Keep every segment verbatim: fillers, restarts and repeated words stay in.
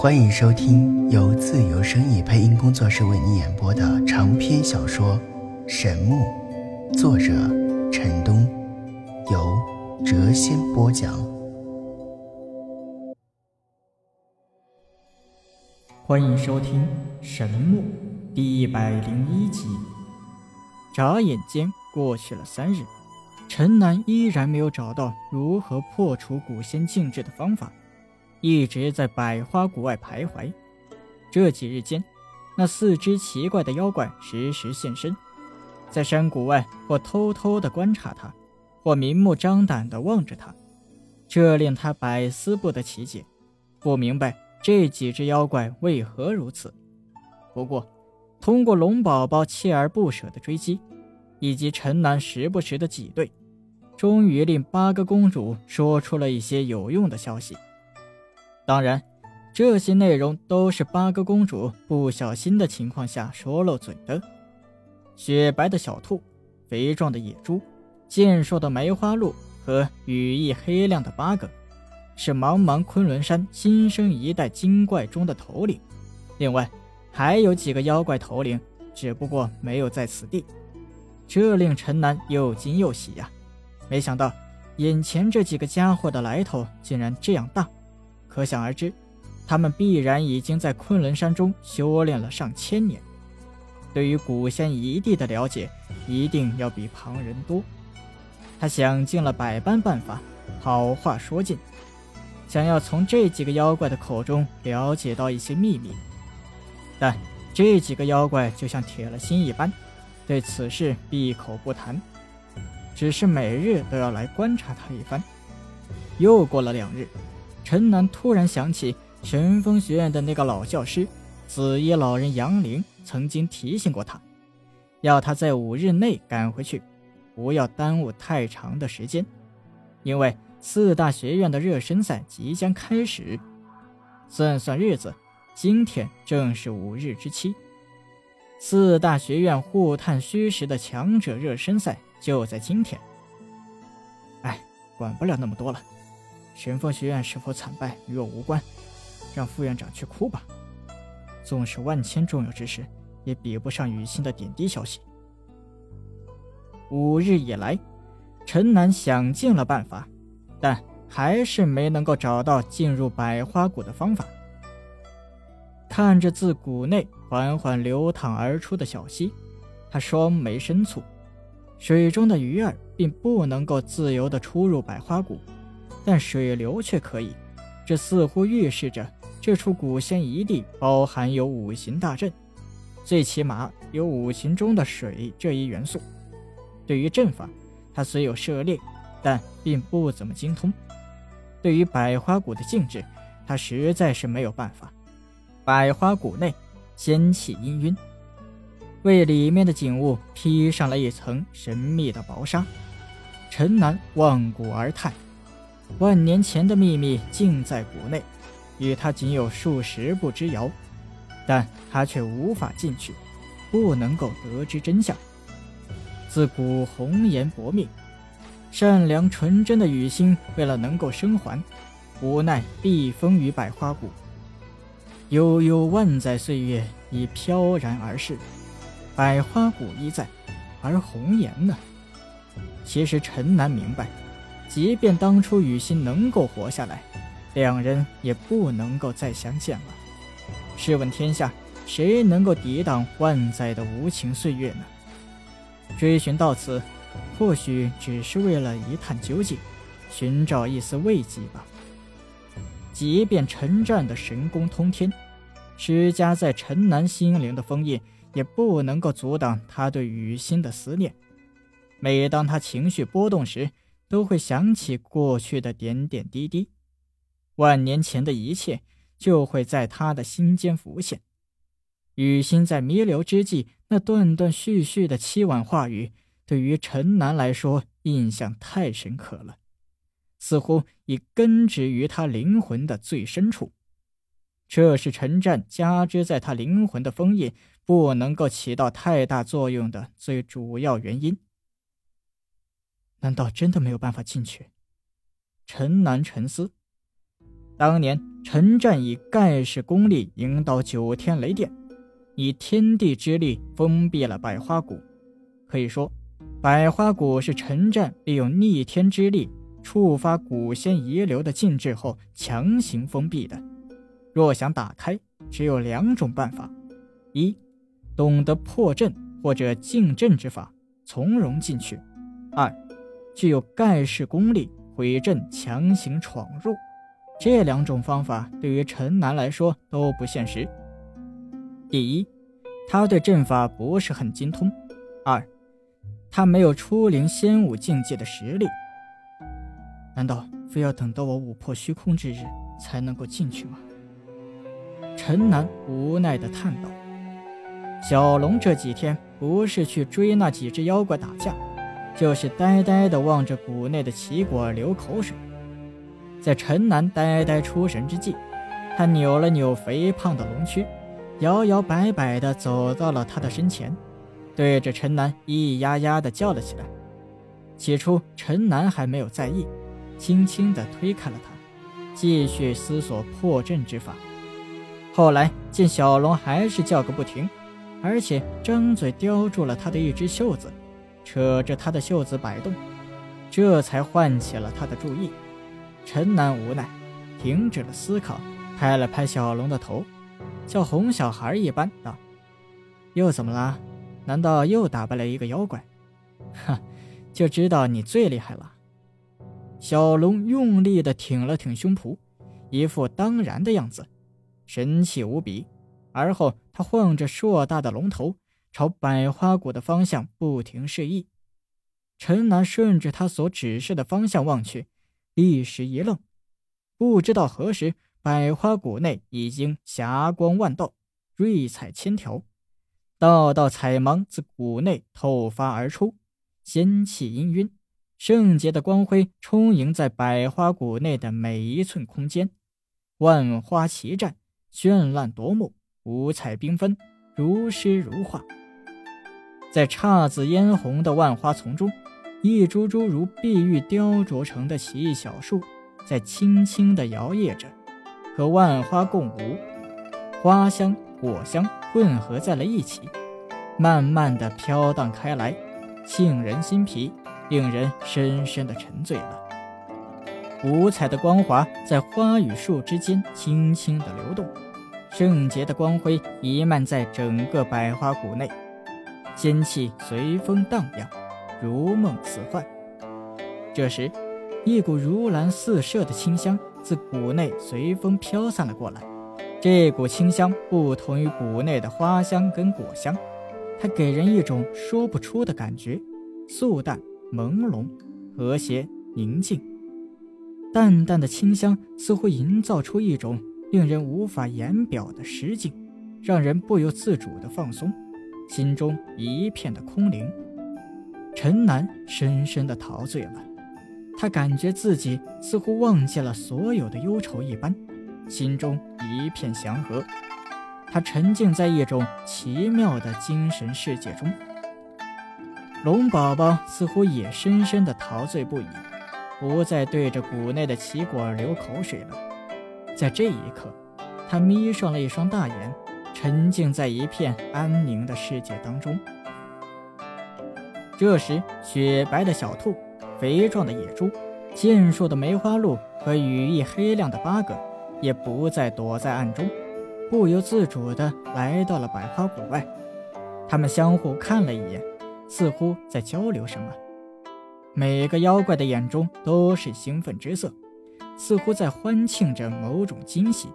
欢迎收听由自由声意配音工作室为你演播的长篇小说《神木》，作者陈东，由谪仙播讲。 欢迎收听《神木》第一百零一集。眨眼间过去了三日，陈南依然没有找到如何破除古仙禁制的方法，一直在百花谷外徘徊。这几日间，那四只奇怪的妖怪时时现身，在山谷外或偷偷地观察他，或明目张胆地望着他，这令他百思不得其解，不明白这几只妖怪为何如此。不过通过龙宝宝锲而不舍的追击，以及陈南时不时的挤兑，终于令八个公主说出了一些有用的消息。当然，这些内容都是八个公主不小心的情况下说漏嘴的。雪白的小兔，肥壮的野猪，健硕的梅花鹿和羽翼黑亮的八个，是茫茫昆仑山新生一代精怪中的头领。另外还有几个妖怪头领，只不过没有在此地。这令陈南又惊又喜呀、啊！没想到眼前这几个家伙的来头竟然这样大，可想而知，他们必然已经在昆仑山中修炼了上千年，对于古仙一地的了解一定要比旁人多。他想尽了百般办法，好话说尽，想要从这几个妖怪的口中了解到一些秘密。但这几个妖怪就像铁了心一般，对此事闭口不谈，只是每日都要来观察他一番。又过了两日，陈南突然想起神风学院的那个老教师紫衣老人杨凌曾经提醒过他，要他在五日内赶回去，不要耽误太长的时间，因为四大学院的热身赛即将开始。算算日子，今天正是五日之期，四大学院互探虚实的强者热身赛就在今天。哎，管不了那么多了，神风学院是否惨败与我无关，让副院长去哭吧。纵使万千重要之事，也比不上雨欣的点滴消息。五日以来，陈南想尽了办法，但还是没能够找到进入百花谷的方法。看着自谷内缓缓流淌而出的小溪，他双眉深蹙。水中的鱼儿并不能够自由地出入百花谷，但水流却可以，这似乎预示着这处古仙一地包含有五行大阵，最起码有五行中的水这一元素。对于阵法，他虽有涉猎，但并不怎么精通。对于百花谷的禁制，他实在是没有办法。百花谷内仙气氤氲，为里面的景物披上了一层神秘的薄纱。陈南望谷而叹，万年前的秘密尽在谷内，与他仅有数十步之遥，但他却无法进去，不能够得知真相。自古红颜薄命，善良纯真的雨欣为了能够生还，无奈避风于百花谷。悠悠万载岁月已飘然而逝，百花谷依在，而红颜呢？其实陈南明白，即便当初雨欣能够活下来，两人也不能够再相见了。试问天下，谁能够抵挡万载的无情岁月呢？追寻到此，或许只是为了一探究竟，寻找一丝慰藉吧。即便陈战的神功通天，施加在陈南心灵的封印，也不能够阻挡他对雨欣的思念。每当他情绪波动时，都会想起过去的点点滴滴，万年前的一切就会在他的心间浮现。雨欣在弥留之际那断断续续的凄婉话语，对于陈南来说印象太深刻了，似乎已根植于他灵魂的最深处。这是陈战加之在他灵魂的封印不能够起到太大作用的最主要原因。难道真的没有办法进去？陈南沉思，当年陈战以盖世功力引导九天雷电，以天地之力封闭了百花谷。可以说，百花谷是陈战利用逆天之力触发古仙遗留的禁制后强行封闭的。若想打开，只有两种办法：一，懂得破阵或者禁阵之法，从容进去；二，具有盖世功力，毁阵强行闯入。这两种方法对于陈南来说都不现实。第一，他对阵法不是很精通；二，他没有初临仙武境界的实力。难道非要等到我武破虚空之日才能够进去吗？陈南无奈地叹道。小龙这几天不是去追那几只妖怪打架，就是呆呆地望着谷内的奇果流口水。在陈南呆呆出神之际，他扭了扭肥胖的龙躯，摇摇摆摆地走到了他的身前，对着陈南咿咿呀呀地叫了起来。起初陈南还没有在意，轻轻地推开了他，继续思索破阵之法。后来见小龙还是叫个不停，而且张嘴叼住了他的一只袖子，扯着他的袖子摆动，这才唤起了他的注意。陈南无奈，停止了思考，拍了拍小龙的头，像哄小孩一般道：又怎么啦？难道又打败了一个妖怪？哈，就知道你最厉害了。小龙用力地挺了挺胸脯，一副当然的样子，神气无比。而后他晃着硕大的龙头，朝百花谷的方向不停示意。陈南顺着他所指示的方向望去，一时一愣，不知道何时百花谷内已经霞光万道，瑞彩千条，道道彩芒自谷内透发而出，仙气氤氲，圣洁的光辉充盈在百花谷内的每一寸空间，万花齐绽，绚烂夺目，五彩缤纷，如诗如画。在姹紫嫣红的万花丛中，一株株如碧玉雕琢成的奇异小树在轻轻地摇曳着，和万花共舞，花香果香混合在了一起，慢慢地飘荡开来，沁人心脾，令人深深地沉醉了。五彩的光华在花与树之间轻轻地流动，圣洁的光辉弥漫在整个百花谷内，仙气随风荡漾，如梦似幻。这时，一股如兰似麝的清香自谷内随风飘散了过来。这股清香不同于谷内的花香跟果香，它给人一种说不出的感觉，素淡、朦胧、和谐、宁静。淡淡的清香似乎营造出一种令人无法言表的诗境，让人不由自主的放松，心中一片的空灵。陈南深深的陶醉了，他感觉自己似乎忘记了所有的忧愁一般，心中一片祥和。他沉浸在一种奇妙的精神世界中。龙宝宝似乎也深深的陶醉不已，不再对着谷内的奇果流口水了。在这一刻，他眯上了一双大眼，沉浸在一片安宁的世界当中。这时，雪白的小兔、肥壮的野猪、健硕的梅花鹿和羽翼黑亮的八哥也不再躲在暗中，不由自主地来到了百花谷外。他们相互看了一眼，似乎在交流什么。每个妖怪的眼中都是兴奋之色，似乎在欢庆着某种惊喜。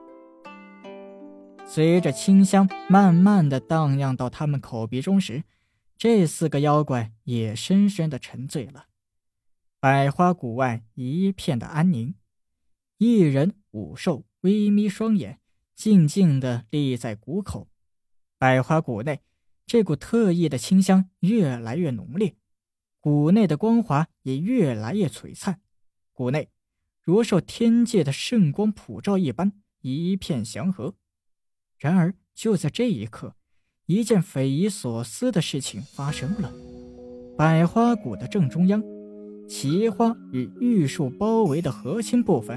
随着清香慢慢地荡漾到他们口鼻中时，这四个妖怪也深深地沉醉了。百花谷外一片的安宁，一人五兽微眯双眼，静静地立在谷口。百花谷内，这股特异的清香越来越浓烈，谷内的光华也越来越璀璨。谷内如受天界的圣光普照一般，一片祥和。然而就在这一刻，一件匪夷所思的事情发生了。百花谷的正中央，奇花与玉树包围的核心部分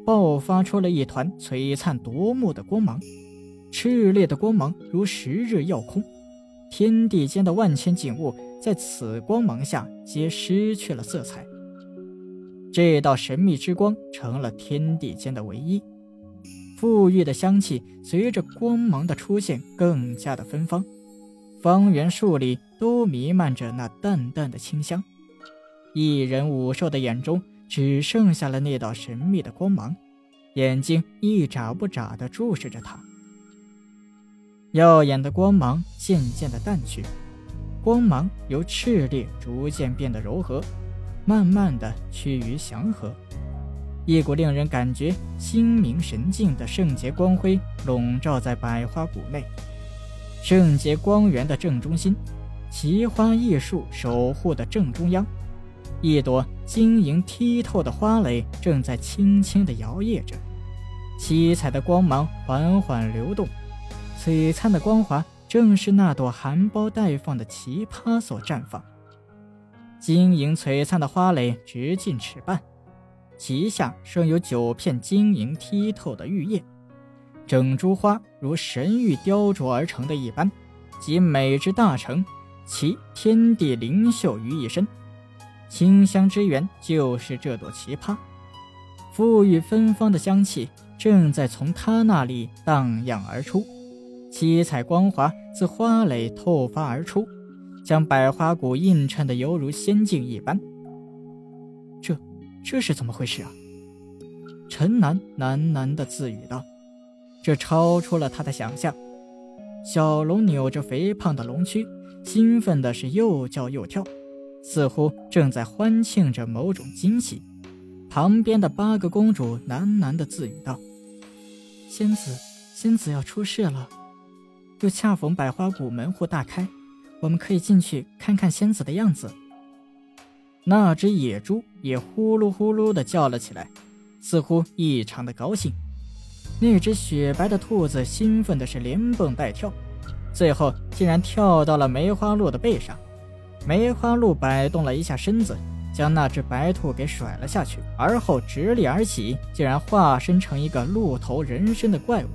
爆发出了一团璀璨夺目的光芒，炽烈的光芒如十日耀空，天地间的万千景物在此光芒下皆失去了色彩。这道神秘之光成了天地间的唯一，馥郁的香气随着光芒的出现更加的芬芳，方圆数里都弥漫着那淡淡的清香。一人五兽的眼中只剩下了那道神秘的光芒，眼睛一眨不眨地注视着它。耀眼的光芒渐渐地淡去，光芒由炽烈逐渐变得柔和，慢慢地趋于祥和。一股令人感觉心明神静的圣洁光辉笼罩在百花谷内。圣洁光源的正中心，奇花异树守护的正中央，一朵晶莹剔透的花蕾正在轻轻地摇曳着，七彩的光芒缓缓流动，璀璨的光华正是那朵含苞待放的奇葩所绽放。晶莹璀璨的花蕾直径尺半，其下生有九片晶莹剔透的玉叶，整株花如神玉雕琢而成的一般，集美之大成，其天地灵秀于一身。清香之源就是这朵奇葩，馥郁芬芳的香气正在从它那里荡漾而出，七彩光华自花蕾透发而出，将百花谷映衬得犹如仙境一般。这这是怎么回事啊？陈南喃喃地自语道，这超出了他的想象。小龙扭着肥胖的龙躯，兴奋的是又叫又跳，似乎正在欢庆着某种惊喜。旁边的八个公主喃喃地自语道，仙子仙子要出世了，又恰逢百花谷门户大开，我们可以进去看看仙子的样子。那只野猪也呼噜呼噜地叫了起来，似乎异常的高兴。那只雪白的兔子兴奋的是连蹦带跳，最后竟然跳到了梅花鹿的背上。梅花鹿摆动了一下身子，将那只白兔给甩了下去，而后直立而起，竟然化身成一个鹿头人身的怪物。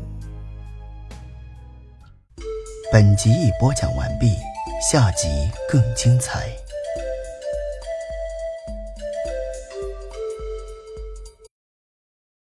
本集已播讲完毕，下集更精彩。